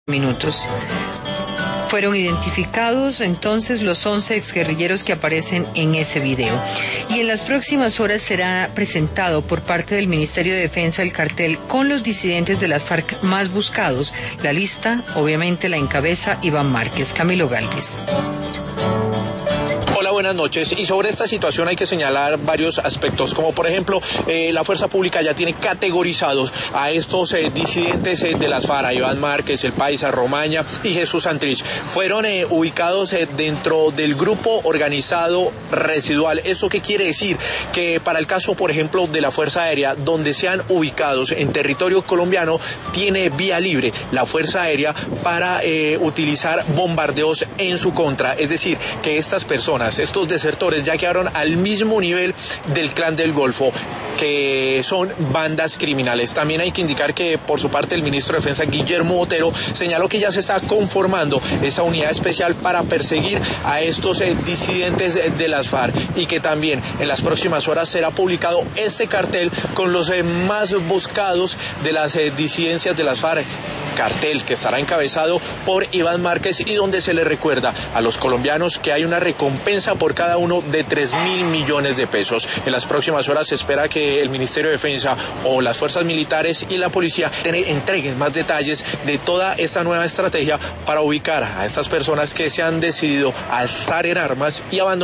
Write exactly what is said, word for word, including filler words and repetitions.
minutos. Fueron identificados entonces los once exguerrilleros que aparecen en ese video. Y en las próximas horas será presentado por parte del Ministerio de Defensa el cartel con los disidentes de las FARC más buscados. La lista, obviamente, la encabeza Iván Márquez. Camilo Galvis. Hola, buenas noches. Y sobre esta situación hay que señalar varios aspectos, como por ejemplo, eh, la Fuerza Pública ya tiene categorizados a estos eh, disidentes eh, de las FARC, Iván Márquez, el Paisa, Romaña y Jesús Santrich. Fueron eh, ubicados eh, dentro del grupo organizado residual. ¿Eso qué quiere decir? Que para el caso, por ejemplo, de la Fuerza Aérea, donde sean ubicados en territorio colombiano, tiene vía libre la Fuerza Aérea para eh, utilizar bombardeos en su contra. Es decir, que estas personas, estos desertores ya quedaron al mismo nivel del Clan del Golfo, que son bandas criminales. También hay que indicar que por su parte el ministro de Defensa, Guillermo Botero, señaló que ya se está conformando esa unidad especial para perseguir a estos eh, disidentes de las FARC, y que también en las próximas horas será publicado este cartel con los eh, más buscados de las eh, disidencias de las FARC. Cartel que estará encabezado por Iván Márquez y donde se le recuerda a los colombianos que hay una recompensa por cada uno de tres mil millones de pesos. En las próximas horas se espera que el Ministerio de Defensa o las fuerzas militares y la policía entreguen más detalles de toda esta nueva estrategia para ubicar a estas personas que se han decidido alzar en armas y abandonar